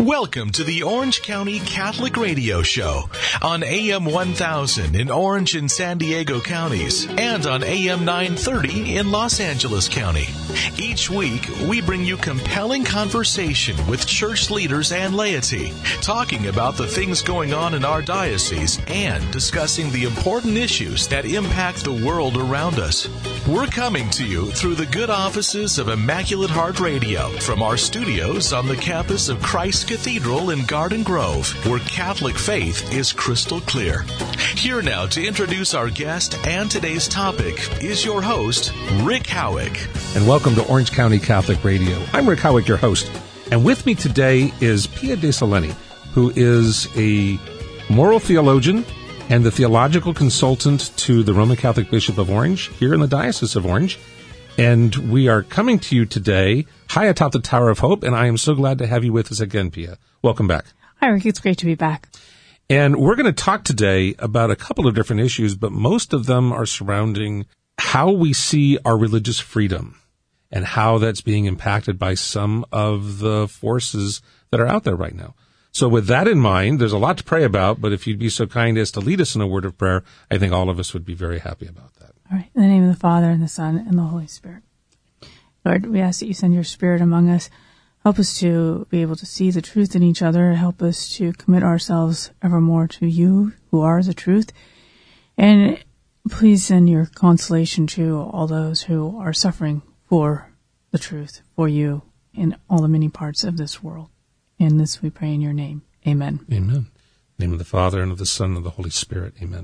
Welcome to the Orange County Catholic Radio Show on AM 1000 in Orange and San Diego counties and on AM 930 in Los Angeles County. Each week, we bring you compelling conversation with church leaders and laity, talking about the things going on in our diocese and discussing the important issues that impact the world around us. We're coming to you through the good offices of Immaculate Heart Radio from our studios on the campus of Christ Cathedral in Garden Grove, where Catholic faith is crystal clear. Here now to introduce our guest and today's topic is your host, Rick Howick. And welcome to Orange County Catholic Radio. I'm Rick Howick, your host. And with me today is Pia De Saleni, who is a moral theologian and the theological consultant to the Roman Catholic Bishop of Orange here in the Diocese of Orange. And we are coming to you today high atop the Tower of Hope, and I am so glad to have you with us again, Pia. Welcome back. Hi, Rick. It's great to be back. And we're going to talk today about a couple of different issues, but most of them are surrounding how we see our religious freedom and how that's being impacted by some of the forces that are out there right now. So with that in mind, there's a lot to pray about, but if you'd be so kind as to lead us in a word of prayer, I think all of us would be very happy about that. All right. In the name of the Father, and the Son, and the Holy Spirit. Lord, we ask that you send your Spirit among us. Help us to be able to see the truth in each other. Help us to commit ourselves evermore to you, who are the truth. And please send your consolation to all those who are suffering for the truth, for you, in all the many parts of this world. In this we pray in your name. Amen. Amen. In the name of the Father, and of the Son, and of the Holy Spirit. Amen.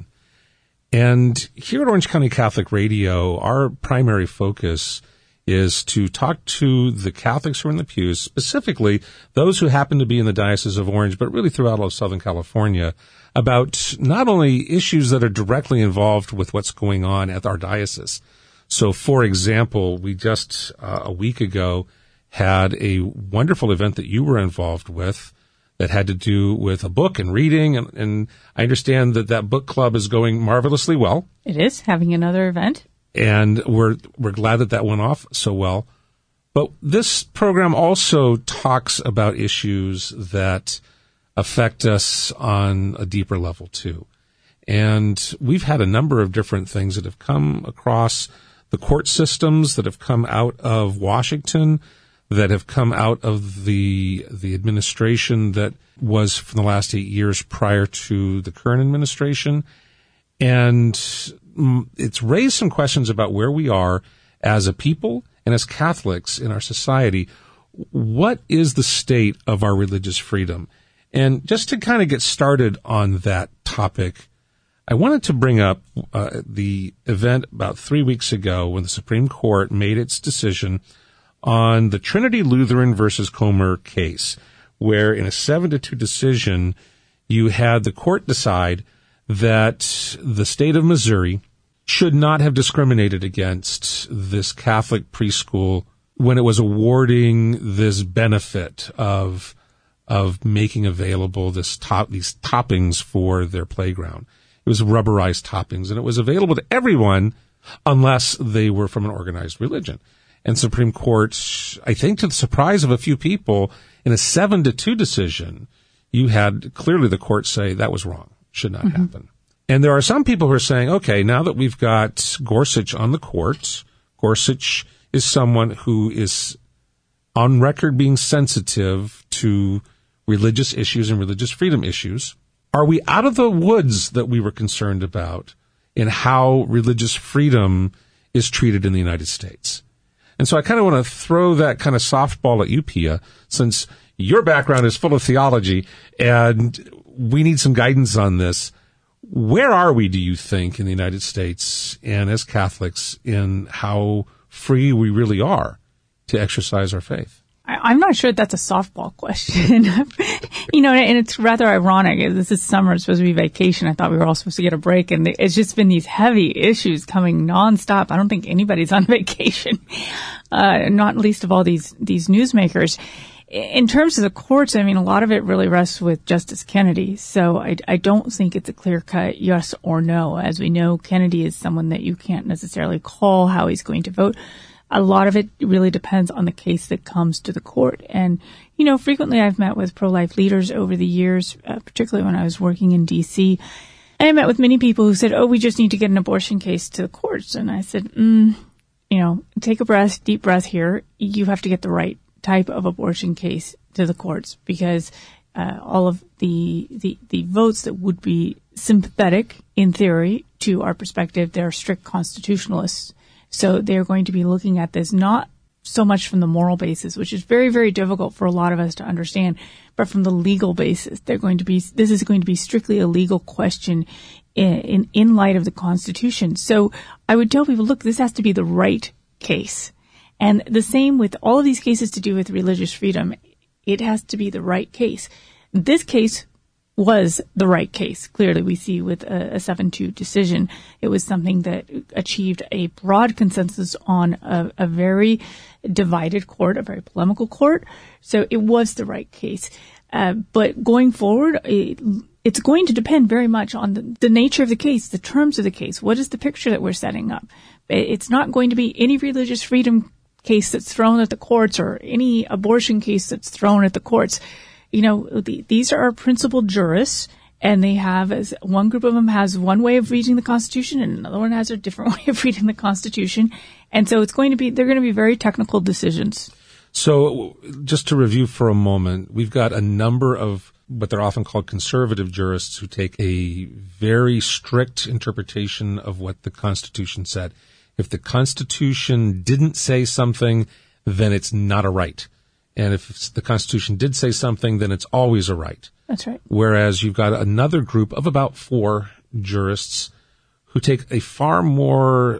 And here at Orange County Catholic Radio, our primary focus is to talk to the Catholics who are in the pews, specifically those who happen to be in the Diocese of Orange, but really throughout all of Southern California, about not only issues that are directly involved with what's going on at our diocese. So, for example, we just a week ago had a wonderful event that you were involved with that had to do with a book and reading, and I understand that that book club is going marvelously well. It is, having another event. And we're glad that went off so well. But this program also talks about issues that affect us on a deeper level, too. And we've had a number of different things that have come across the court systems, that have come out of Washington, that have come out of the administration that was for the last 8 years prior to the current administration. And it's raised some questions about where we are as a people and as Catholics in our society. What is the state of our religious freedom? And just to kind of get started on that topic, I wanted to bring up the event about 3 weeks ago when the Supreme Court made its decision on the Trinity Lutheran versus Comer case, where in a 7-2 decision, you had the court decide that the state of Missouri should not have discriminated against this Catholic preschool when it was awarding this benefit of making available these toppings for their playground. It was rubberized toppings, and it was available to everyone unless they were from an organized religion. And Supreme Court, I think to the surprise of a few people, in a 7-2 decision, you had clearly the court say that was wrong, should not happen. And there are some people who are saying, okay, now that we've got Gorsuch on the court, Gorsuch is someone who is on record being sensitive to religious issues and religious freedom issues. Are we out of the woods that we were concerned about in how religious freedom is treated in the United States? And so I kind of want to throw that kind of softball at you, Pia, since your background is full of theology and we need some guidance on this. Where are we, do you think, in the United States and as Catholics in how free we really are to exercise our faith? I'm not sure that's a softball question. And it's rather ironic. This is summer. It's supposed to be vacation. I thought we were all supposed to get a break. And it's just been these heavy issues coming nonstop. I don't think anybody's on vacation, not least of all these newsmakers. In terms of the courts, I mean, a lot of it really rests with Justice Kennedy. So I don't think it's a clear-cut yes or no. As we know, Kennedy is someone that you can't necessarily call how he's going to vote. a lot of it really depends on the case that comes to the court. And, frequently I've met with pro-life leaders over the years, particularly when I was working in D.C., I met with many people who said, we just need to get an abortion case to the courts. And I said, take a breath, deep breath here. You have to get the right type of abortion case to the courts, because all of the votes that would be sympathetic in theory to our perspective, they're strict constitutionalists. So they're going to be looking at this not so much from the moral basis, which is very, very difficult for a lot of us to understand, but from the legal basis. This is going to be strictly a legal question in light of the Constitution. So I would tell people, look, this has to be the right case. And the same with all of these cases to do with religious freedom. It has to be the right case. This case was the right case. Clearly, we see with a 7-2 decision, it was something that achieved a broad consensus on a very divided court, a very polemical court. So it was the right case. But going forward, it's going to depend very much on the nature of the case, the terms of the case. What is the picture that we're setting up? It's not going to be any religious freedom case that's thrown at the courts or any abortion case that's thrown at the courts. These are our principal jurists, and they have, as one group of them has one way of reading the Constitution and another one has a different way of reading the Constitution. And so they're going to be very technical decisions. So just to review for a moment, we've got a number of what they're often called conservative jurists who take a very strict interpretation of what the Constitution said. If the Constitution didn't say something, then it's not a right. And if the Constitution did say something, then it's always a right. That's right. Whereas you've got another group of about 4 jurists who take a far more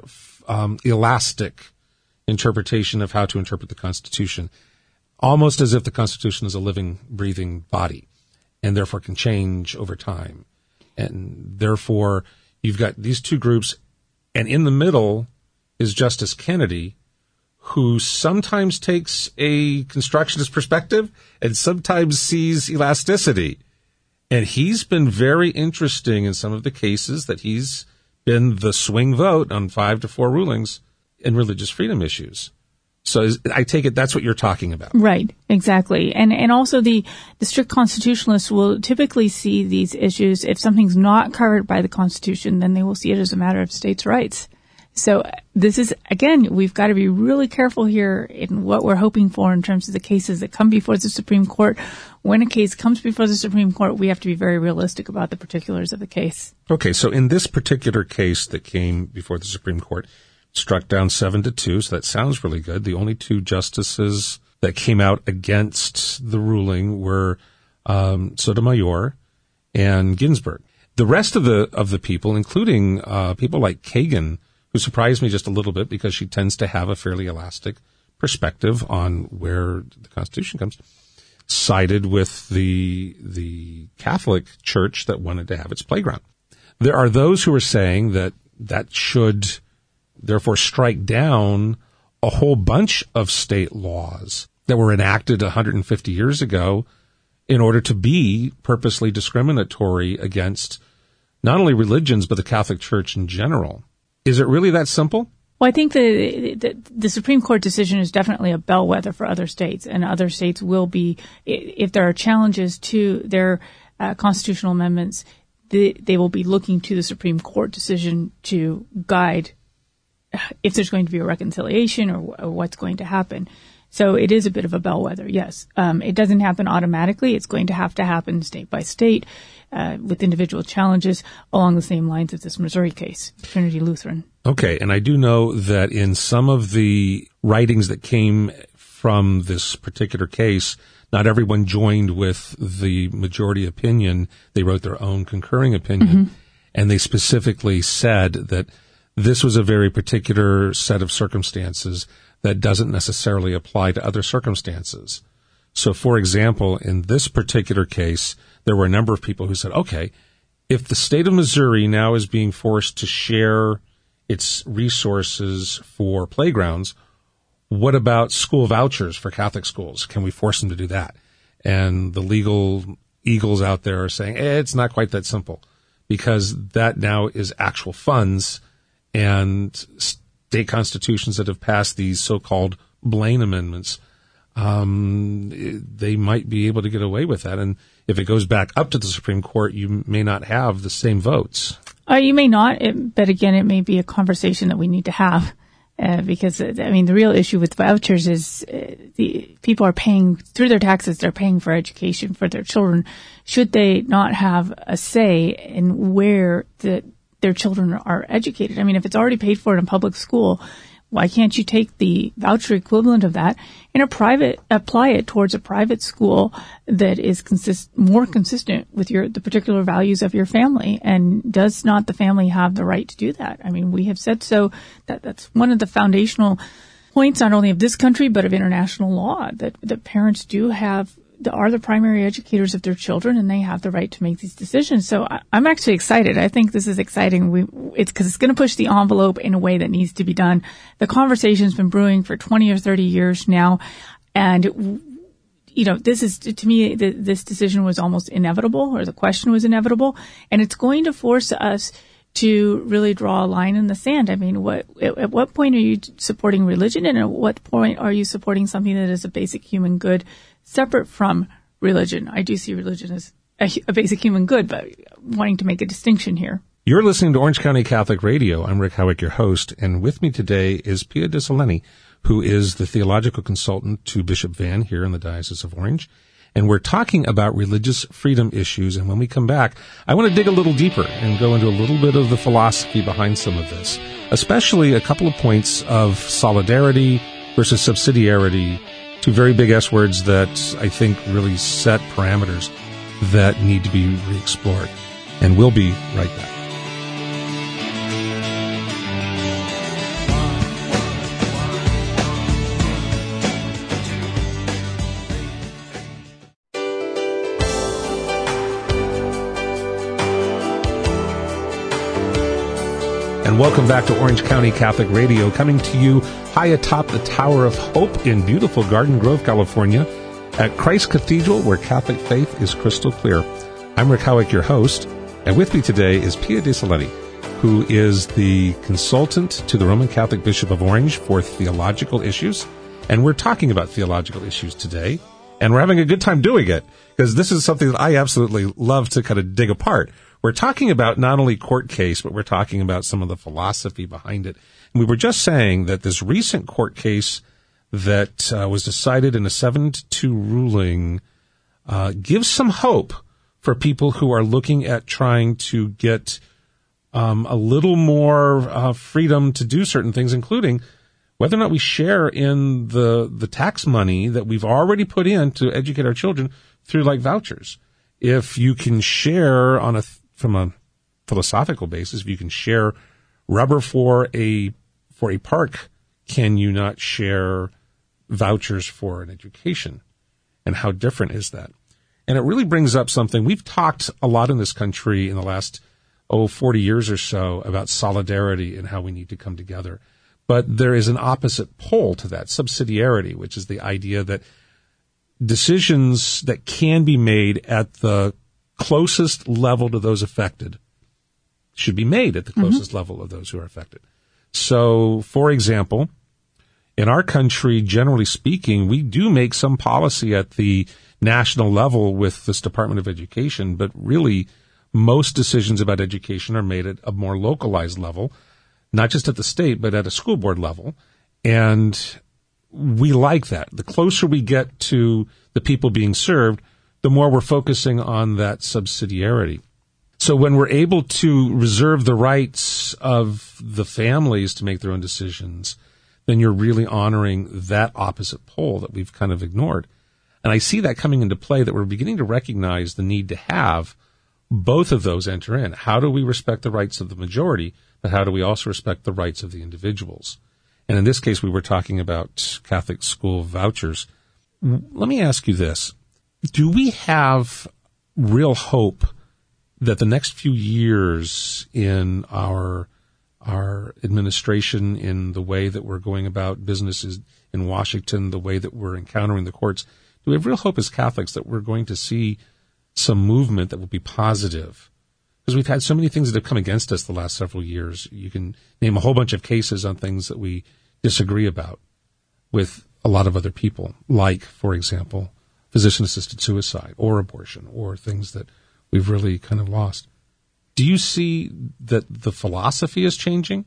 elastic interpretation of how to interpret the Constitution, almost as if the Constitution is a living, breathing body and therefore can change over time. And therefore, you've got these 2 groups, and in the middle is Justice Kennedy, who sometimes takes a constructionist perspective and sometimes sees elasticity. And he's been very interesting in some of the cases that he's been the swing vote on 5-4 rulings in religious freedom issues. So I take it that's what you're talking about. Right, exactly. And also the strict constitutionalists will typically see these issues, if something's not covered by the Constitution, then they will see it as a matter of states' rights. So this is, again, we've got to be really careful here in what we're hoping for in terms of the cases that come before the Supreme Court. When a case comes before the Supreme Court, we have to be very realistic about the particulars of the case. Okay, so in this particular case that came before the Supreme Court, struck down 7-2, so that sounds really good. The only 2 justices that came out against the ruling were Sotomayor and Ginsburg. The rest of the people, including people like Kagan, who surprised me just a little bit because she tends to have a fairly elastic perspective on where the Constitution comes, sided with the Catholic Church that wanted to have its playground. There are those who are saying that should therefore strike down a whole bunch of state laws that were enacted 150 years ago in order to be purposely discriminatory against not only religions, but the Catholic Church in general. Is it really that simple? Well, I think the Supreme Court decision is definitely a bellwether for other states, and other states will be, if there are challenges to their constitutional amendments, they will be looking to the Supreme Court decision to guide if there's going to be a reconciliation or what's going to happen. So it is a bit of a bellwether, yes. It doesn't happen automatically. It's going to happen state by state with individual challenges along the same lines as this Missouri case, Trinity Lutheran. Okay, and I do know that in some of the writings that came from this particular case, not everyone joined with the majority opinion. They wrote their own concurring opinion, and they specifically said that this was a very particular set of circumstances that doesn't necessarily apply to other circumstances. So, for example, in this particular case, there were a number of people who said, okay, if the state of Missouri now is being forced to share its resources for playgrounds, what about school vouchers for Catholic schools? Can we force them to do that? And the legal eagles out there are saying, it's not quite that simple, because that now is actual funds, and state constitutions that have passed these so-called Blaine amendments, they might be able to get away with that. And if it goes back up to the Supreme Court, you may not have the same votes. You may not, but again, it may be a conversation that we need to have. Because, the real issue with vouchers is the people are paying through their taxes, they're paying for education for their children. Should they not have a say in where their children are educated? If it's already paid for in a public school, why can't you take the voucher equivalent of that and apply it towards a private school that is more consistent with the particular values of your family? And does not the family have the right to do that? We have said so. That's one of the foundational points, not only of this country, but of international law, that parents are the primary educators of their children, and they have the right to make these decisions. So I'm actually excited. I think this is exciting. It's because it's going to push the envelope in a way that needs to be done. The conversation's been brewing for 20 or 30 years now. And, this is, to me, this decision was almost inevitable, or the question was inevitable. And it's going to force us to really draw a line in the sand. At what point are you supporting religion, and at what point are you supporting something that is a basic human good separate from religion? I do see religion as a basic human good, but wanting to make a distinction here. You're listening to Orange County Catholic Radio. I'm Rick Howick, your host, and with me today is Pia Dicileni, who is the theological consultant to Bishop Vann here in the Diocese of Orange. And we're talking about religious freedom issues. And when we come back, I want to dig a little deeper and go into a little bit of the philosophy behind some of this, especially a couple of points of solidarity versus subsidiarity, two very big S words that I think really set parameters that need to be re-explored. And we'll be right back. And welcome back to Orange County Catholic Radio, coming to you high atop the Tower of Hope in beautiful Garden Grove, California, at Christ Cathedral, where Catholic faith is crystal clear. I'm Rick Howick, your host, and with me today is Pia Dicileni, who is the consultant to the Roman Catholic Bishop of Orange for theological issues. And we're talking about theological issues today, and we're having a good time doing it, because this is something that I absolutely love to kind of dig apart. We're talking about not only court case, but we're talking about some of the philosophy behind it. And we were just saying that this recent court case that was decided in a 7-2 ruling gives some hope for people who are looking at trying to get a little more freedom to do certain things, including whether or not we share in the tax money that we've already put in to educate our children through like vouchers. If you can share from a philosophical basis, if you can share rubber for a park, can you not share vouchers for an education? And how different is that? And it really brings up something. We've talked a lot in this country in the last 40 years or so about solidarity and how we need to come together. But there is an opposite pole to that, subsidiarity, which is the idea that decisions that can be made at the closest level to those affected should be made at the closest level of those who are affected. So, for example, in our country, generally speaking, we do make some policy at the national level with this Department of Education, but really most decisions about education are made at a more localized level, not just at the state, but at a school board level. And we like that. The closer we get to the people being served, the more we're focusing on that subsidiarity. So when we're able to reserve the rights of the families to make their own decisions, then you're really honoring that opposite pole that we've kind of ignored. And I see that coming into play, that we're beginning to recognize the need to have both of those enter in. How do we respect the rights of the majority, but how do we also respect the rights of the individuals? And in this case, we were talking about Catholic school vouchers. Let me ask you this. Do we have real hope that the next few years in our administration, in the way that we're going about businesses in Washington, the way that we're encountering the courts, do we have real hope as Catholics that we're going to see some movement that will be positive? because we've had so many things that have come against us the last several years. You can name a whole bunch of cases on things that we disagree about with a lot of other people, like, for example, physician-assisted suicide or abortion or things that we've really kind of lost. Do you see that the philosophy is changing?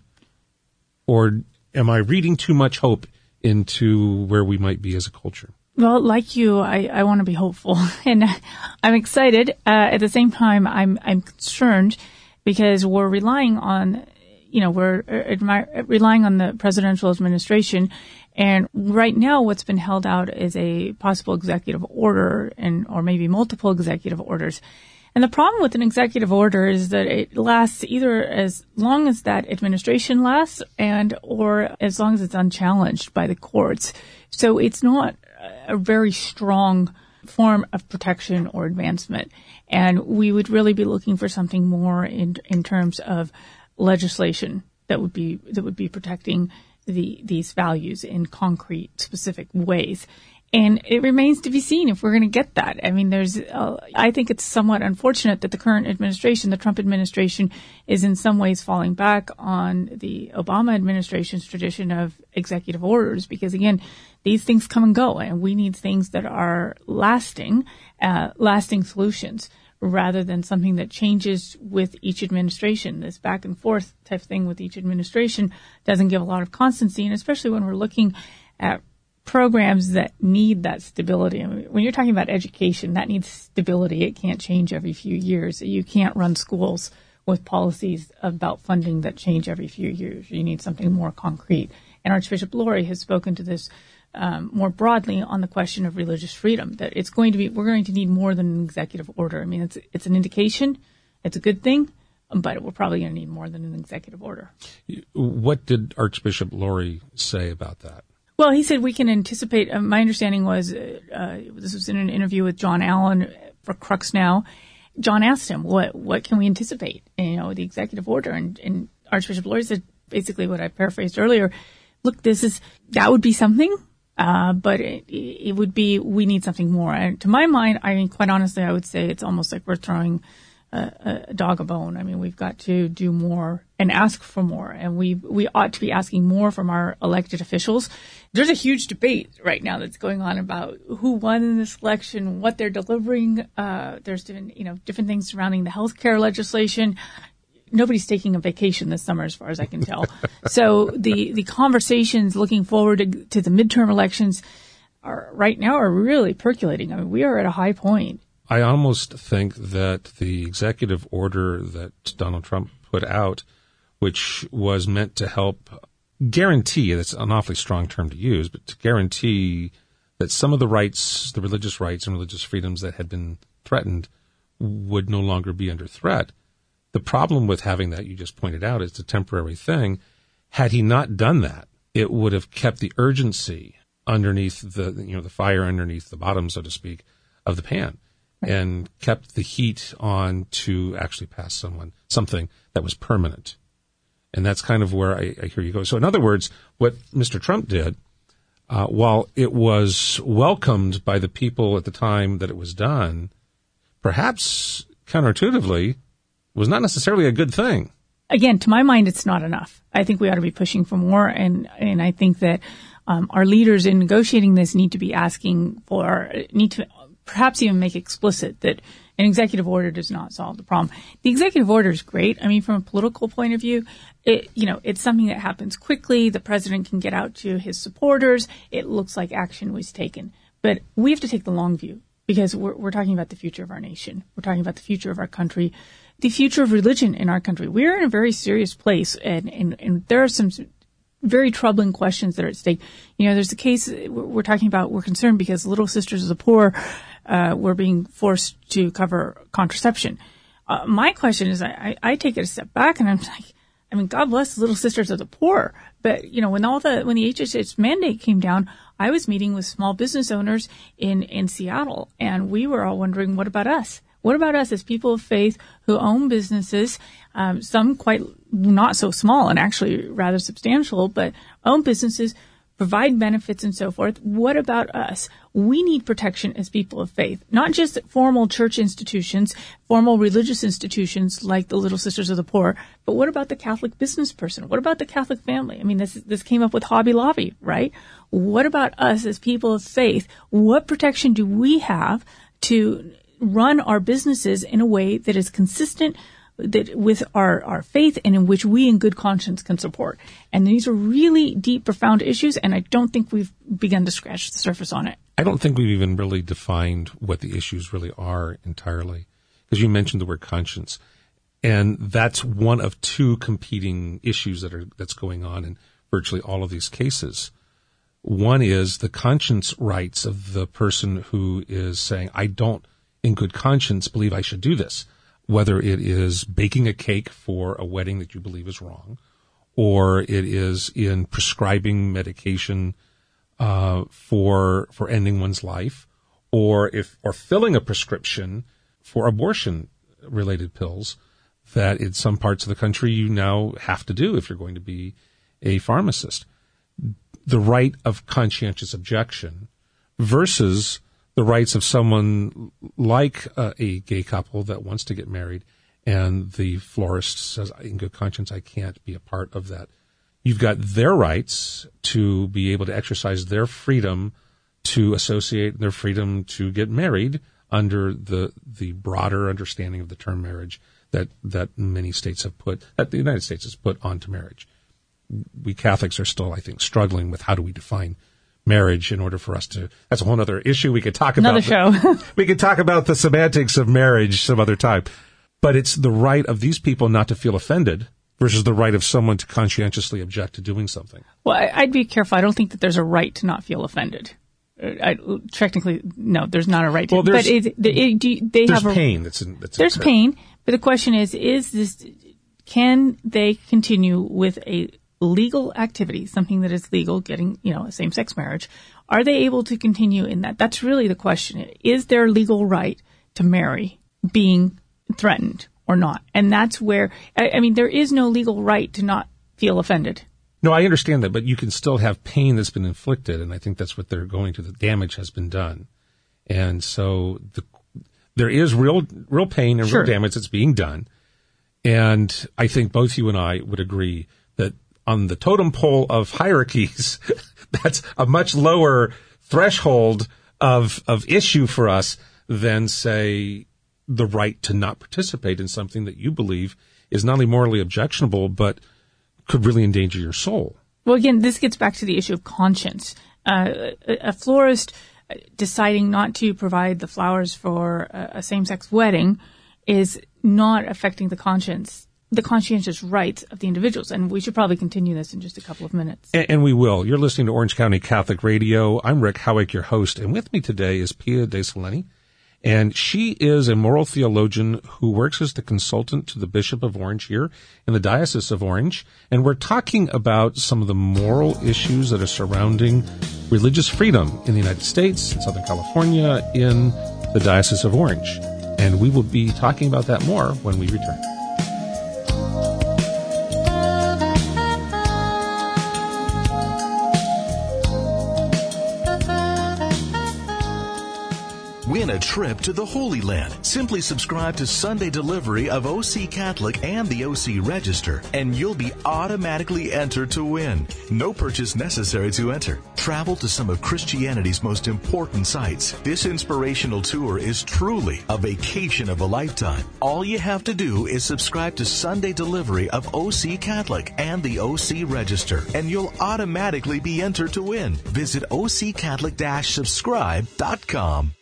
Or am I reading too much hope into where we might be as a culture? Well, like you, I want to be hopeful, and I'm excited. At the same time, I'm concerned because we're relying on, we're relying on the presidential administration. And right now, what's been held out is a possible executive order or maybe multiple executive orders. And the problem with an executive order is that it lasts either as long as that administration lasts or as long as it's unchallenged by the courts. So it's not a very strong form of protection or advancement. And we would really be looking for something more in terms of legislation that would be protecting these values in concrete, specific ways. And it remains to be seen if we're going to get that. I mean, I think it's somewhat unfortunate that the current administration, the Trump administration, is in some ways falling back on the Obama administration's tradition of executive orders because, again, these things come and go, and we need things that are lasting solutions rather than something that changes with each administration. This back and forth type thing with each administration doesn't give a lot of constancy, and especially when we're looking at programs that need that stability. I mean, when you're talking about education, that needs stability. It can't change every few years. You can't run schools with policies about funding that change every few years. You need something more concrete. And Archbishop Lori has spoken to this more broadly on the question of religious freedom, that we're going to need more than an executive order. I mean, it's an indication. It's a good thing, but we're probably going to need more than an executive order. What did Archbishop Lori say about that? Well, he said we can anticipate. My understanding was this was in an interview with John Allen for Crux Now. John asked him, "What can we anticipate?" And, the executive order, and Archbishop Lori said basically what I paraphrased earlier. Look, that would be something, but it would be we need something more. And to my mind, I mean, quite honestly, I would say it's almost like we're throwing a dog a bone. I mean, we've got to do more and ask for more, and we ought to be asking more from our elected officials. There's a huge debate right now that's going on about who won in this election, what they're delivering. There's different things surrounding the healthcare legislation. Nobody's taking a vacation this summer, as far as I can tell. So the conversations looking forward to the midterm elections right now are really percolating. I mean, we are at a high point. I almost think that the executive order that Donald Trump put out, which was meant to help guarantee, that's an awfully strong term to use, but to guarantee that some of the rights, the religious rights and religious freedoms that had been threatened would no longer be under threat. The problem with having that, you just pointed out, it's a temporary thing. Had he not done that, it would have kept the urgency underneath the fire underneath the bottom, so to speak, of the pan, and kept the heat on to actually pass something that was permanent. And that's kind of where I hear you go. So in other words, what Mr. Trump did, while it was welcomed by the people at the time that it was done, perhaps counterintuitively, was not necessarily a good thing. Again, to my mind, it's not enough. I think we ought to be pushing for more, and I think that our leaders in negotiating this need to perhaps even make explicit that an executive order does not solve the problem. The executive order is great. I mean, from a political point of view, it's something that happens quickly. The president can get out to his supporters. It looks like action was taken. But we have to take the long view because we're talking about the future of our nation. We're talking about the future of our country, the future of religion in our country. We're in a very serious place, and there are some very troubling questions that are at stake. There's a case we're talking about. We're concerned because Little Sisters of the Poor were being forced to cover contraception. My question is, I take it a step back, and I'm like, I mean, God bless the Little Sisters of the Poor, but when the HHS mandate came down, I was meeting with small business owners in Seattle, and we were all wondering, what about us? What about us as people of faith who own businesses, some quite not so small and actually rather substantial, but own businesses provide benefits and so forth. What about us? We need protection as people of faith, not just formal church institutions, formal religious institutions like the Little Sisters of the Poor, but what about the Catholic business person? What about the Catholic family? I mean, this came up with Hobby Lobby, right? What about us as people of faith? What protection do we have to run our businesses in a way that is consistent with our faith and in which we in good conscience can support? And these are really deep, profound issues, and I don't think we've begun to scratch the surface on it. I don't think we've even really defined what the issues really are entirely, because you mentioned the word conscience, and that's one of two competing issues that's going on in virtually all of these cases. One is the conscience rights of the person who is saying, I don't, in good conscience, believe I should do this. Whether it is baking a cake for a wedding that you believe is wrong, or it is in prescribing medication for ending one's life, or filling a prescription for abortion-related pills that in some parts of the country you now have to do if you're going to be a pharmacist. The right of conscientious objection versus the rights of someone like a gay couple that wants to get married, and the florist says, in good conscience, I can't be a part of that. You've got their rights to be able to exercise their freedom to associate, their freedom to get married under the broader understanding of the term marriage that many states have that the United States has put onto marriage. We Catholics are still, I think, struggling with how do we define marriage in order for us to, that's a whole other issue. We could talk about another show. We could talk about the semantics of marriage some other time. But it's the right of these people not to feel offended versus the right of someone to conscientiously object to doing something. Well, I'd be careful. I don't think that there's a right to not feel offended. Technically, no, there's not a right to. Well, there's pain. There's pain, but the question is this? Can they continue with a legal activity, something that is legal, getting, a same-sex marriage? Are they able to continue in that? That's really the question. Is their legal right to marry being threatened or not? And that's where, there is no legal right to not feel offended. No, I understand that, but you can still have pain that's been inflicted, and I think that's what they're going to. The damage has been done. And so there is real pain and real damage that's being done. And I think both you and I would agree that on the totem pole of hierarchies, that's a much lower threshold of issue for us than, say, the right to not participate in something that you believe is not only morally objectionable, but could really endanger your soul. Well, again, this gets back to the issue of conscience. A florist deciding not to provide the flowers for a same-sex wedding is not affecting the conscientious rights of the individuals. And we should probably continue this in just a couple of minutes. And we will. You're listening to Orange County Catholic Radio. I'm Rick Howick, your host. And with me today is Pia De Soleni. And she is a moral theologian who works as the consultant to the Bishop of Orange here in the Diocese of Orange. And we're talking about some of the moral issues that are surrounding religious freedom in the United States, in Southern California, in the Diocese of Orange. And we will be talking about that more when we return. Win a trip to the Holy Land. Simply subscribe to Sunday delivery of OC Catholic and the OC Register, and you'll be automatically entered to win. No purchase necessary to enter. Travel to some of Christianity's most important sites. This inspirational tour is truly a vacation of a lifetime. All you have to do is subscribe to Sunday delivery of OC Catholic and the OC Register, and you'll automatically be entered to win. Visit occatholic-subscribe.com.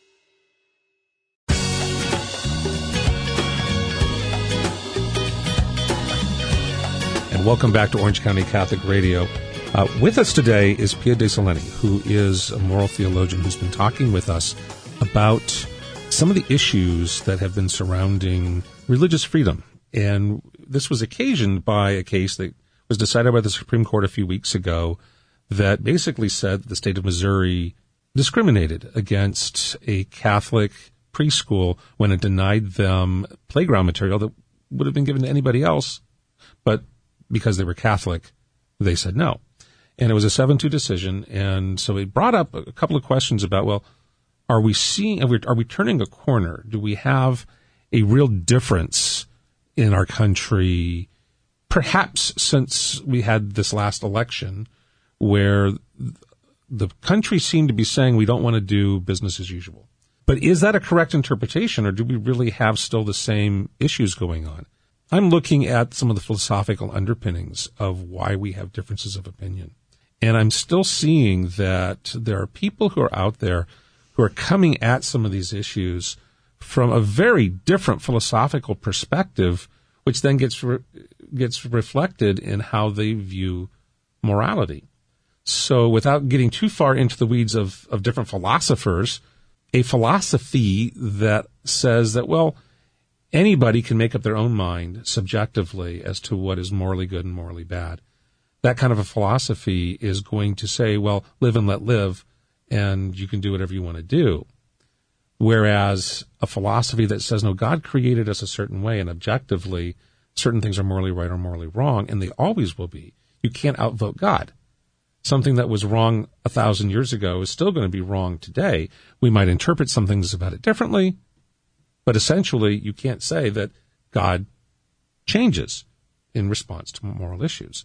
And welcome back to Orange County Catholic Radio. With us today is Pia De Soleni, who is a moral theologian who's been talking with us about some of the issues that have been surrounding religious freedom. And this was occasioned by a case that was decided by the Supreme Court a few weeks ago that basically said that the state of Missouri discriminated against a Catholic preschool when it denied them playground material that would have been given to anybody else, but because they were Catholic, they said no. And it was a 7-2 decision. And so it brought up a couple of questions about, well, are we turning a corner? Do we have a real difference in our country, perhaps since we had this last election, where the country seemed to be saying we don't want to do business as usual? But is that a correct interpretation, or do we really have still the same issues going on? I'm looking at some of the philosophical underpinnings of why we have differences of opinion. And I'm still seeing that there are people who are out there who are coming at some of these issues from a very different philosophical perspective, which then gets reflected in how they view morality. So without getting too far into the weeds of different philosophers, a philosophy that says that, well, anybody can make up their own mind subjectively as to what is morally good and morally bad. That kind of a philosophy is going to say, well, live and let live, and you can do whatever you want to do. Whereas a philosophy that says, no, God created us a certain way, and objectively, certain things are morally right or morally wrong, and they always will be. You can't outvote God. Something that was wrong 1,000 years ago is still going to be wrong today. We might interpret some things about it differently, but essentially, you can't say that God changes in response to moral issues.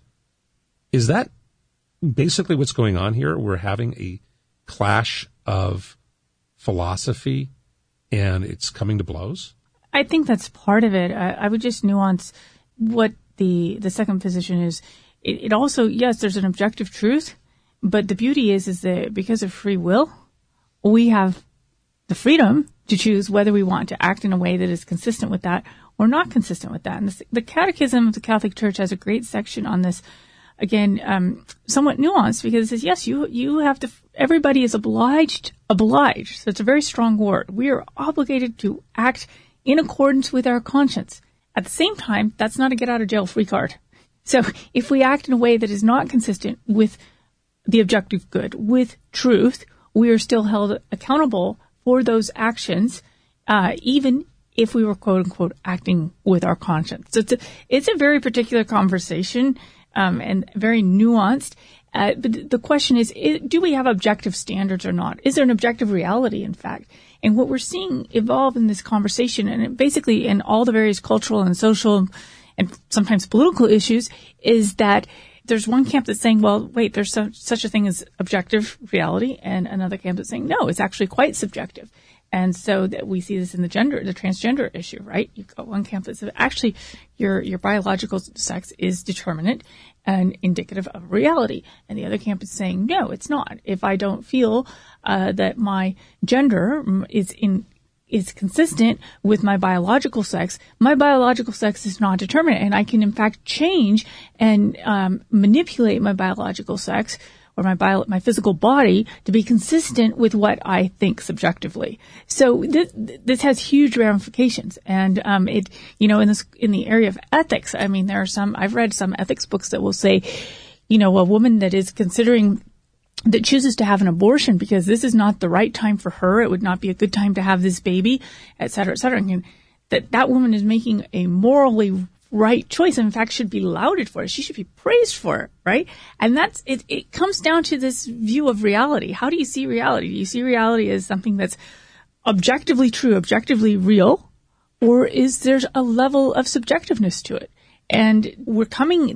Is that basically what's going on here? We're having a clash of philosophy, and it's coming to blows? I think that's part of it. I would just nuance what the second position is. It also, yes, there's an objective truth, but the beauty is that because of free will, we have the freedom to choose whether we want to act in a way that is consistent with that or not consistent with that. And the Catechism of the Catholic Church has a great section on this. Again, somewhat nuanced, because it says, yes, you have to, everybody is obliged. So it's a very strong word. We are obligated to act in accordance with our conscience. At the same time, that's not a get out of jail free card. So if we act in a way that is not consistent with the objective good, with truth, we are still held accountable for those actions, even if we were quote unquote acting with our conscience. So it's a very particular conversation, and very nuanced. But the question is, do we have objective standards or not? Is there an objective reality, in fact? And what we're seeing evolve in this conversation, and basically in all the various cultural and social and sometimes political issues, is that there's one camp that's saying, well, wait, there's such a thing as objective reality, and another camp that's saying, no, it's actually quite subjective. And so that we see this in the transgender issue, right? You've got one camp that says actually your biological sex is determinate and indicative of reality. And the other camp is saying, no, it's not. If I don't feel that my gender is consistent with my biological sex is not determinate. And I can in fact change and manipulate my biological sex or my physical body to be consistent with what I think subjectively. So this has huge ramifications. And in the area of ethics, I mean, I've read some ethics books that will say, a woman that is that chooses to have an abortion because this is not the right time for her, it would not be a good time to have this baby, et cetera, et cetera. And that woman is making a morally right choice, and in fact should be lauded for it. She should be praised for it, right? And that's it. It comes down to this view of reality. How do you see reality? Do you see reality as something that's objectively true, objectively real, or is there a level of subjectiveness to it? And we're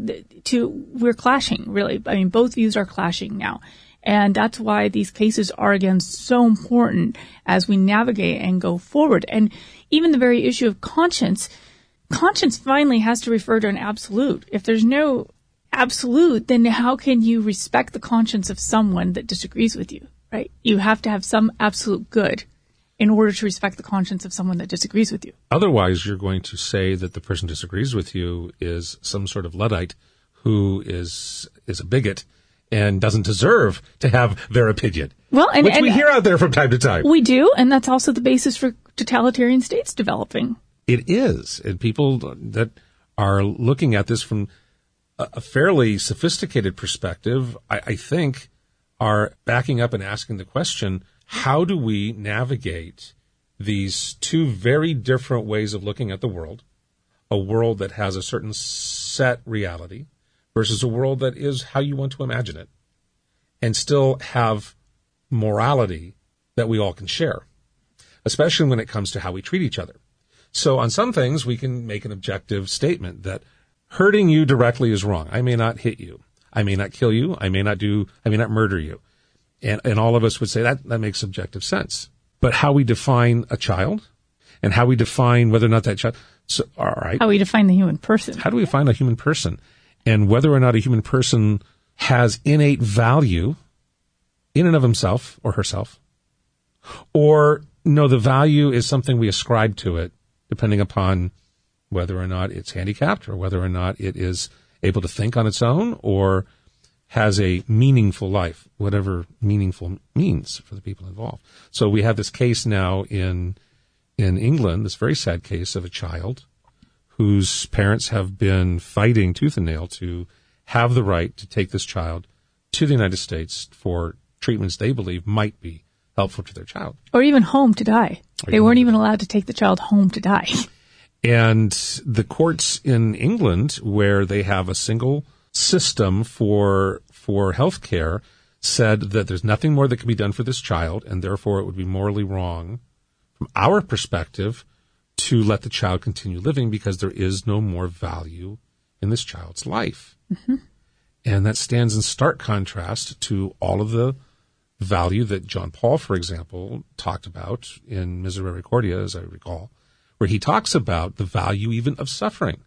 clashing, really. I mean, both views are clashing now. And that's why these cases are, again, so important as we navigate and go forward. And even the very issue of conscience finally has to refer to an absolute. If there's no absolute, then how can you respect the conscience of someone that disagrees with you, right? You have to have some absolute good in order to respect the conscience of someone that disagrees with you. Otherwise, you're going to say that the person who disagrees with you is some sort of Luddite who is a bigot and doesn't deserve to have their opinion. Well, and we hear out there from time to time. We do, and that's also the basis for totalitarian states developing. It is. And people that are looking at this from a fairly sophisticated perspective, I think, are backing up and asking the question, how do we navigate these two very different ways of looking at the world, a world that has a certain set reality versus a world that is how you want to imagine it? and still have morality that we all can share, especially when it comes to how we treat each other. So on some things, we can make an objective statement that hurting you directly is wrong. I may not hit you. I may not kill you. I may not murder you. And all of us would say that makes subjective sense. But how we define a child and how we define whether or not that child, so, all right. How we define the human person. How do we define a human person? And whether or not a human person has innate value in and of himself or herself, or no, the value is something we ascribe to it, depending upon whether or not it's handicapped or whether or not it is able to think on its own or has a meaningful life, whatever meaningful means for the people involved. So we have this case now in England, this very sad case of a child whose parents have been fighting tooth and nail to have the right to take this child to the United States for treatments they believe might be helpful to their child. Or even home to die. They weren't even allowed to take the child home to die. And the courts in England, where they have a single system for health care, said that there's nothing more that can be done for this child, and therefore it would be morally wrong from our perspective to let the child continue living because there is no more value in this child's life. Mm-hmm. And that stands in stark contrast to all of the value that John Paul, for example, talked about in Misericordia, as I recall, where he talks about the value even of suffering,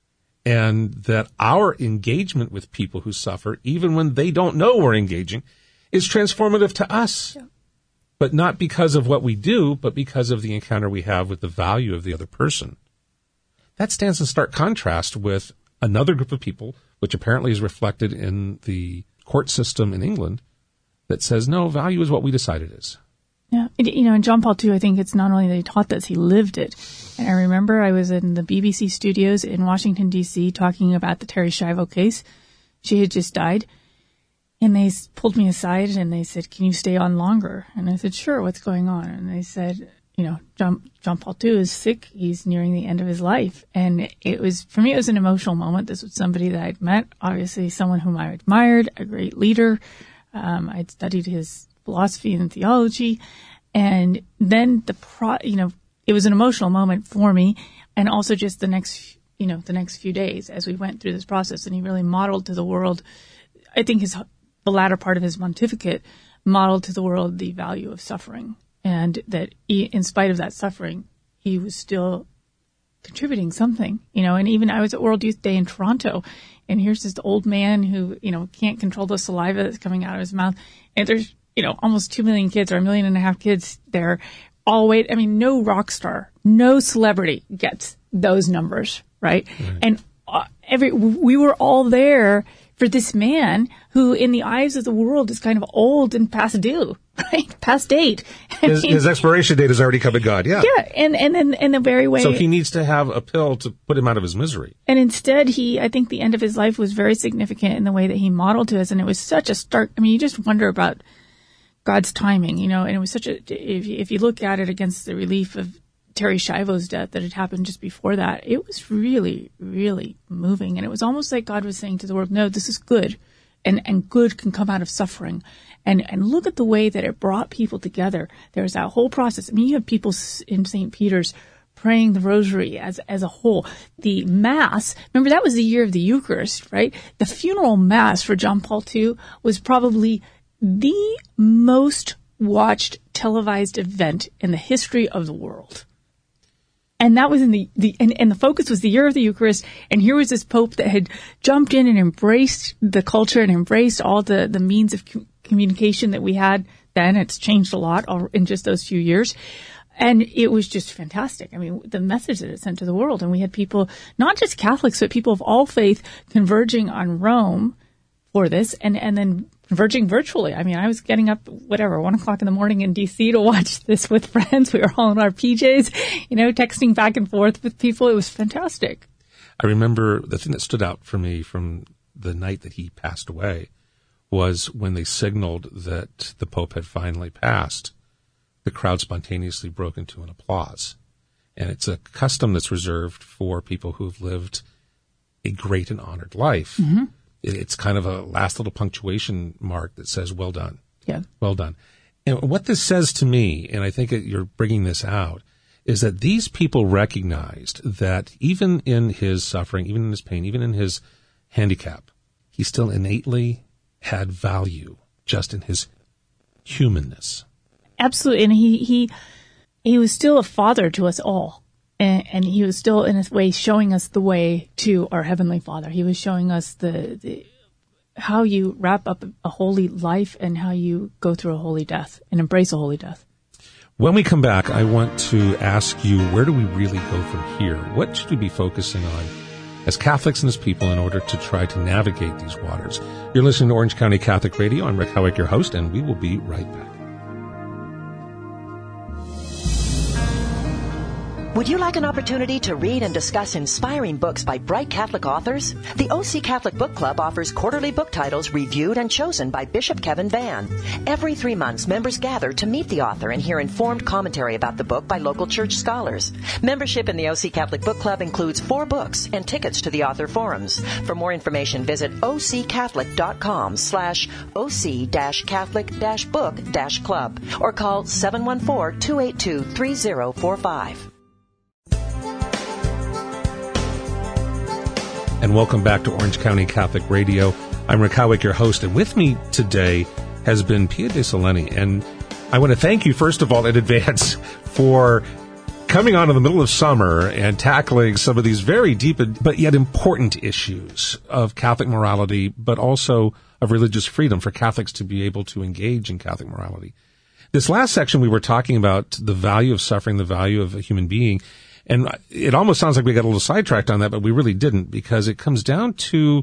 and that our engagement with people who suffer, even when they don't know we're engaging, is transformative to us. Yeah. But not because of what we do, but because of the encounter we have with the value of the other person. That stands in stark contrast with another group of people, which apparently is reflected in the court system in England, that says, no, value is what we decide it is. Yeah. And John Paul II, I think it's not only that he taught this, he lived it. And I remember I was in the BBC studios in Washington, D.C., talking about the Terri Schiavo case. She had just died. And they pulled me aside and they said, can you stay on longer? And I said, sure, what's going on? And they said, John Paul II is sick. He's nearing the end of his life. And for me, it was an emotional moment. This was somebody that I'd met, obviously someone whom I admired, a great leader. I'd studied his philosophy and theology. And then it was an emotional moment for me. And also just the next few days as we went through this process. And he really modeled to the world, I think the latter part of his pontificate modeled to the world the value of suffering, and that in spite of that suffering, he was still contributing something, and even I was at World Youth Day in Toronto, and here's this old man who, can't control the saliva that's coming out of his mouth. And there's, almost 2 million kids or 1.5 million kids there all wait. I mean, no rock star, no celebrity gets those numbers, right? And we were all there for this man who, in the eyes of the world, is kind of old and past due, right? Past date. His expiration date has already come and gone, yeah. Yeah, and then in the very way. So he needs to have a pill to put him out of his misery. And instead, I think the end of his life was very significant in the way that he modeled to us, and it was such a stark, you just wonder about God's timing, and it was such if you look at it against the relief of Terri Schiavo's death that had happened just before that, it was really, really moving. And it was almost like God was saying to the world, no, this is good. And good can come out of suffering. And look at the way that it brought people together. There's that whole process. You have people in St. Peter's praying the rosary as a whole. The Mass, remember that was the year of the Eucharist, right? The funeral Mass for John Paul II was probably the most watched televised event in the history of the world. And that was in the focus was the year of the Eucharist. And here was this Pope that had jumped in and embraced the culture and embraced all the means of communication that we had then. It's changed a lot in just those few years. And it was just fantastic. The message that it sent to the world. And we had people, not just Catholics, but people of all faith converging on Rome for this and then converging virtually. I was getting up, 1:00 in the morning in DC to watch this with friends. We were all in our PJs, texting back and forth with people. It was fantastic. I remember the thing that stood out for me from the night that he passed away was when they signaled that the Pope had finally passed, the crowd spontaneously broke into an applause. And it's a custom that's reserved for people who've lived a great and honored life. Mm-hmm. It's kind of a last little punctuation mark that says, well done. Yeah. Well done. And what this says to me, and I think you're bringing this out, is that these people recognized that even in his suffering, even in his pain, even in his handicap, he still innately had value just in his humanness. Absolutely. And he was still a father to us all. And he was still, in a way, showing us the way to our Heavenly Father. He was showing us the how you wrap up a holy life and how you go through a holy death and embrace a holy death. When we come back, I want to ask you, where do we really go from here? What should we be focusing on as Catholics and as people in order to try to navigate these waters? You're listening to Orange County Catholic Radio. I'm Rick Howick, your host, and we will be right back. Would you like an opportunity to read and discuss inspiring books by bright Catholic authors? The OC Catholic Book Club offers quarterly book titles reviewed and chosen by Bishop Kevin Vann. Every 3 months, members gather to meet the author and hear informed commentary about the book by local church scholars. Membership in the OC Catholic Book Club includes 4 books and tickets to the author forums. For more information, visit occatholic.com/OC-Catholic-book-club or call 714-282-3045. And welcome back to Orange County Catholic Radio. I'm Rick Howick, your host, and with me today has been Pia de Soleni. And I want to thank you, first of all, in advance for coming on in the middle of summer and tackling some of these very deep but yet important issues of Catholic morality, but also of religious freedom for Catholics to be able to engage in Catholic morality. This last section, we were talking about the value of suffering, the value of a human being. And it almost sounds like we got a little sidetracked on that, but we really didn't, because it comes down to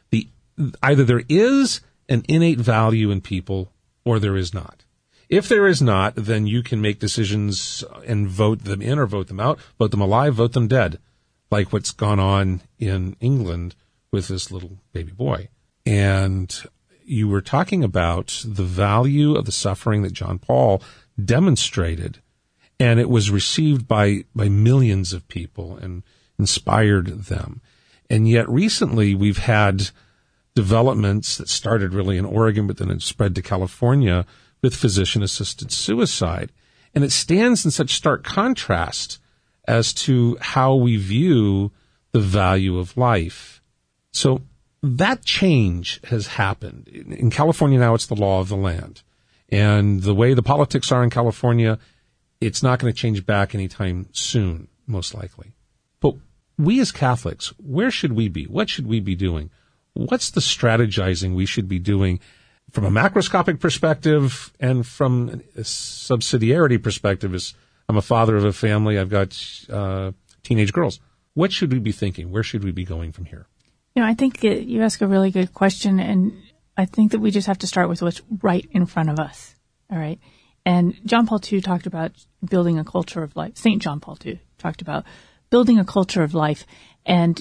either there is an innate value in people or there is not. If there is not, then you can make decisions and vote them in or vote them out, vote them alive, vote them dead, like what's gone on in England with this little baby boy. And you were talking about the value of the suffering that John Paul demonstrated, and it was received by millions of people and inspired them. And yet recently we've had developments that started really in Oregon, but then it spread to California with physician-assisted suicide. And it stands in such stark contrast as to how we view the value of life. So that change has happened. In California now, it's the law of the land. And the way the politics are in California, it's not going to change back anytime soon, most likely. But we as Catholics, where should we be? What should we be doing? What's the strategizing we should be doing from a macroscopic perspective and from a subsidiarity perspective? As I'm a father of a family, I've got teenage girls. What should we be thinking? Where should we be going from here? I think you ask a really good question, and I think that we just have to start with what's right in front of us. All right. And John Paul II talked about building a culture of life. St. John Paul II talked about building a culture of life. And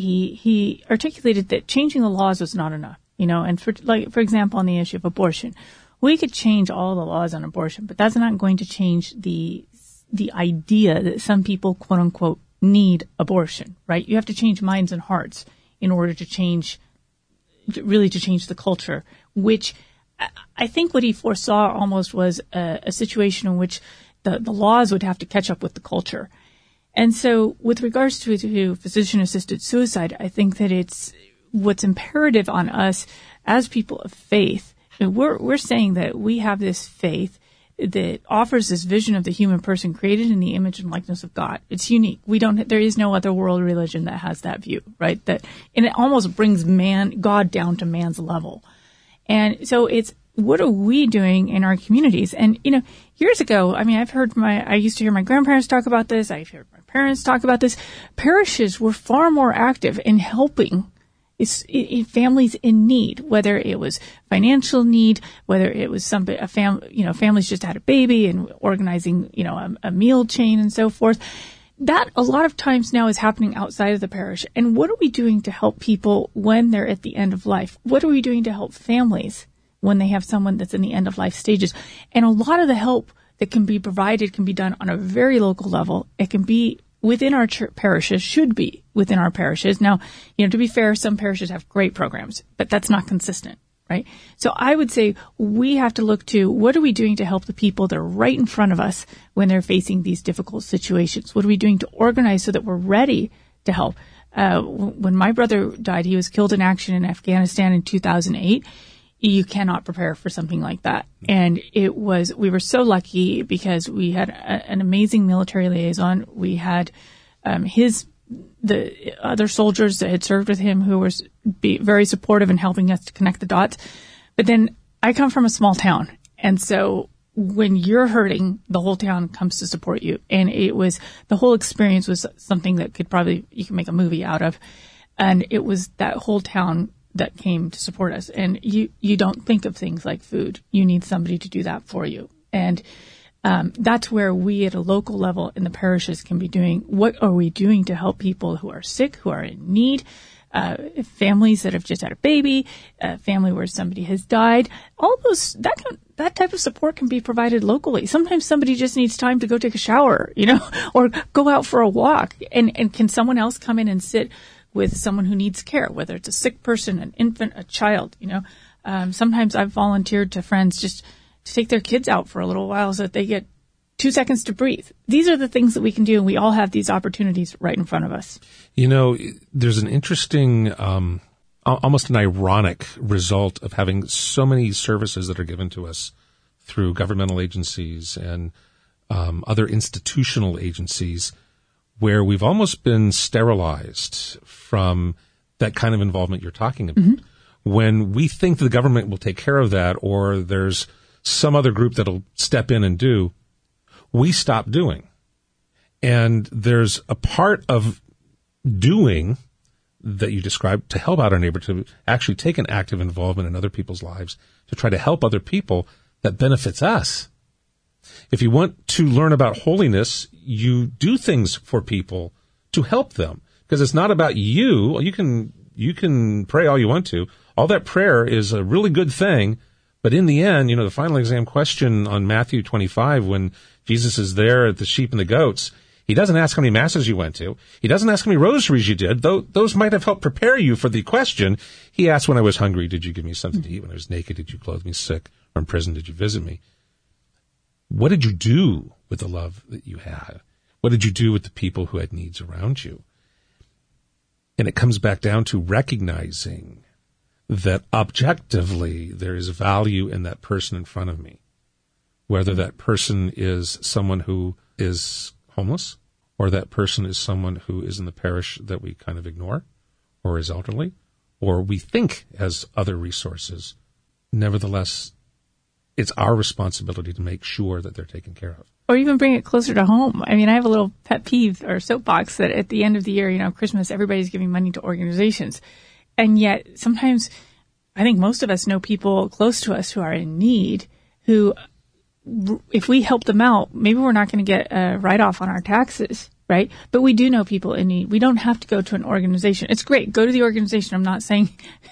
he articulated that changing the laws was not enough, and for example, on the issue of abortion, we could change all the laws on abortion, but that's not going to change the idea that some people, quote unquote, need abortion, right? You have to change minds and hearts in order to change the culture, which I think what he foresaw almost was a situation in which the laws would have to catch up with the culture. And so with regards to physician-assisted suicide, I think that it's what's imperative on us as people of faith. We're saying that we have this faith that offers this vision of the human person created in the image and likeness of God. It's unique. There is no other world religion that has that view, right? And it almost brings God down to man's level. And so it's, what are we doing in our communities? And, years ago, I used to hear my grandparents talk about this. I've heard my parents talk about this. Parishes were far more active in helping families in need, whether it was financial need, whether it was families just had a baby and organizing, a meal chain and so forth. That a lot of times now is happening outside of the parish. And what are we doing to help people when they're at the end of life? What are we doing to help families when they have someone that's in the end of life stages? And a lot of the help that can be provided can be done on a very local level. It can be within our parishes should be within our parishes. Now, to be fair, some parishes have great programs, but that's not consistent, right? So I would say we have to look to what are we doing to help the people that are right in front of us when they're facing these difficult situations? What are we doing to organize so that we're ready to help? When my brother died, he was killed in action in Afghanistan in 2008. You cannot prepare for something like that. And we were so lucky because we had an amazing military liaison. We had, the other soldiers that had served with him who were very supportive in helping us to connect the dots. But then I come from a small town. And so when you're hurting, the whole town comes to support you. And the whole experience was something that you can make a movie out of. And it was that whole town that came to support us. And you don't think of things like food. You need somebody to do that for you. And that's where we at a local level in the parishes can be doing, what are we doing to help people who are sick, who are in need, families that have just had a baby, a family where somebody has died. All those, that type of support can be provided locally. Sometimes somebody just needs time to go take a shower, or go out for a walk. And can someone else come in and sit with someone who needs care, whether it's a sick person, an infant, a child, Sometimes I've volunteered to friends just to take their kids out for a little while so that they get 2 seconds to breathe. These are the things that we can do, and we all have these opportunities right in front of us. There's an interesting, almost an ironic result of having so many services that are given to us through governmental agencies and other institutional agencies, where we've almost been sterilized from that kind of involvement you're talking about. Mm-hmm. When we think the government will take care of that, or there's some other group that'll step in and do, we stop doing. And there's a part of doing that you described to help out our neighbor, to actually take an active involvement in other people's lives, to try to help other people that benefits us. If you want to learn about holiness, you do things for people to help them, because it's not about you. You can pray all you want to. All that prayer is a really good thing. But in the end, the final exam question on Matthew 25, when Jesus is there at the sheep and the goats, he doesn't ask how many masses you went to. He doesn't ask how many rosaries you did, though those might have helped prepare you for the question. He asks, when I was hungry, did you give me something to eat? When I was naked, did you clothe me? Sick or in prison, did you visit me? What did you do with the love that you had? What did you do with the people who had needs around you? And it comes back down to recognizing that objectively there is value in that person in front of me, whether that person is someone who is homeless, or that person is someone who is in the parish that we kind of ignore, or is elderly, or we think has other resources. Nevertheless, it's our responsibility to make sure that they're taken care of. Or even bring it closer to home. I mean, I have a little pet peeve or soapbox that at the end of the year, Christmas, everybody's giving money to organizations. And yet sometimes I think most of us know people close to us who are in need, who, if we help them out, maybe we're not going to get a write-off on our taxes, right? But we do know people in need. We don't have to go to an organization. It's great. Go to the organization. I'm not saying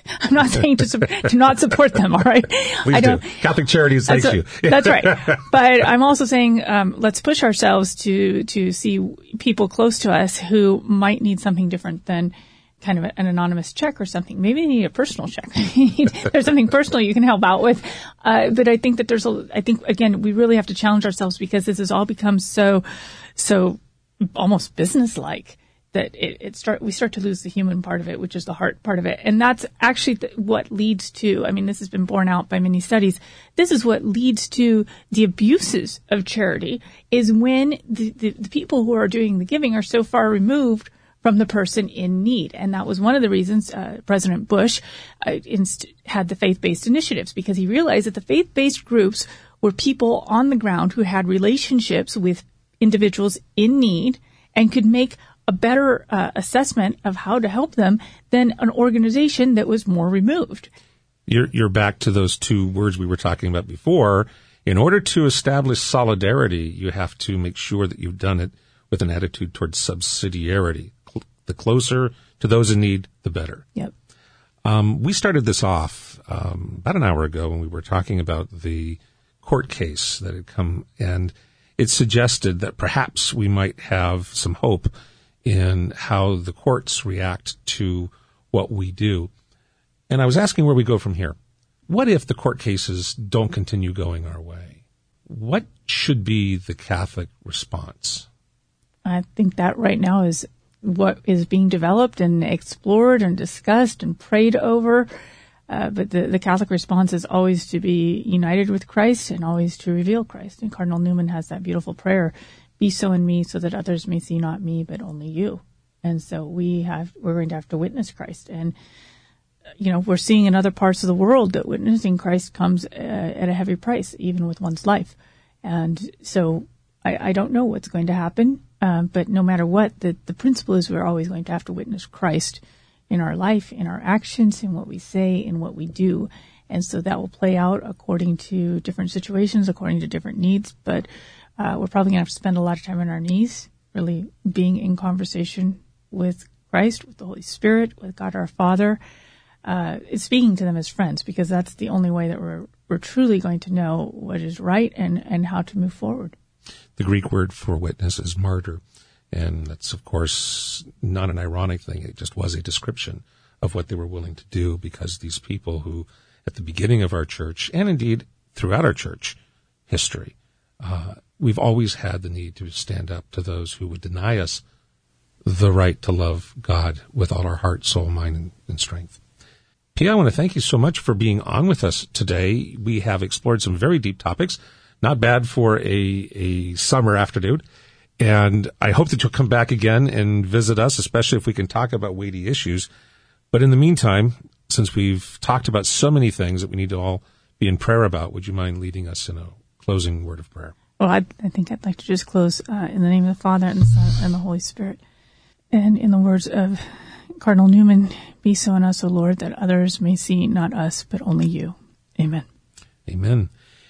to not support them. All right. Please do. Catholic Charities thanks you. That's right. But I'm also saying, let's push ourselves to see people close to us who might need something different than kind of an anonymous check or something. Maybe they need a personal check. There's something personal you can help out with. But I think that again, we really have to challenge ourselves, because this has all become so almost business-like that we start to lose the human part of it, which is the heart part of it. And that's actually what leads to, this has been borne out by many studies. This is what leads to the abuses of charity, is when the people who are doing the giving are so far removed from the person in need. And that was one of the reasons President Bush had the faith-based initiatives, because he realized that the faith-based groups were people on the ground who had relationships with individuals in need and could make a better assessment of how to help them than an organization that was more removed. You're back to those two words we were talking about before. In order to establish solidarity, you have to make sure that you've done it with an attitude towards subsidiarity. The closer to those in need, the better. Yep. We started this off about an hour ago when we were talking about the court case that had come, and it suggested that perhaps we might have some hope in how the courts react to what we do. And I was asking where we go from here. What if the court cases don't continue going our way? What should be the Catholic response? I think that right now is what is being developed and explored and discussed and prayed over. But the Catholic response is always to be united with Christ and always to reveal Christ. And Cardinal Newman has that beautiful prayer, "Be so in me so that others may see not me, but only you." And so we're going to have to witness Christ. And, we're seeing in other parts of the world that witnessing Christ comes at a heavy price, even with one's life. And so I don't know what's going to happen. But no matter what, the principle is we're always going to have to witness Christ in our life, in our actions, in what we say, in what we do. And so that will play out according to different situations, according to different needs. But we're probably going to have to spend a lot of time on our knees, really being in conversation with Christ, with the Holy Spirit, with God our Father, speaking to them as friends, because that's the only way that we're truly going to know what is right and how to move forward. The Greek word for witness is martyr, and that's, of course, not an ironic thing. It just was a description of what they were willing to do, because these people who, at the beginning of our church, and indeed throughout our church history, we've always had the need to stand up to those who would deny us the right to love God with all our heart, soul, mind, and strength. Pia, I want to thank you so much for being on with us today. We have explored some very deep topics. Not bad for a summer afternoon. And I hope that you'll come back again and visit us, especially if we can talk about weighty issues. But in the meantime, since we've talked about so many things that we need to all be in prayer about, would you mind leading us in a closing word of prayer? Well, I think I'd like to just close in the name of the Father and the Son and the Holy Spirit. And in the words of Cardinal Newman, "Be so in us, O Lord, that others may see not us, but only you." Amen. Amen.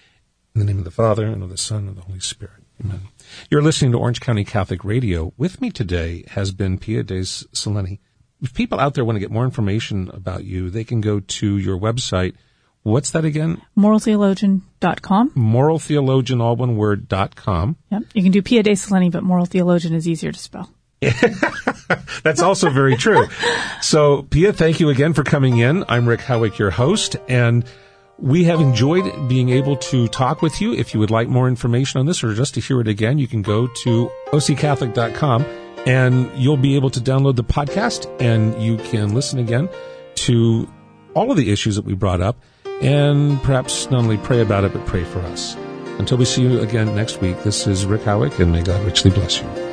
In the name of the Father, and of the Son, and of the Holy Spirit. Amen. You're listening to Orange County Catholic Radio. With me today has been Pia de Selene. If people out there want to get more information about you, they can go to your website. What's that again? moraltheologian.com. Moraltheologian, all one word, .com. Yep. You can do Pia de Selene, but Moral Theologian is easier to spell. That's also very true. So, Pia, thank you again for coming in. I'm Rick Howick, your host, and we have enjoyed being able to talk with you. If you would like more information on this or just to hear it again, you can go to occatholic.com and you'll be able to download the podcast, and you can listen again to all of the issues that we brought up and perhaps not only pray about it, but pray for us. Until we see you again next week, this is Rick Howick, and may God richly bless you.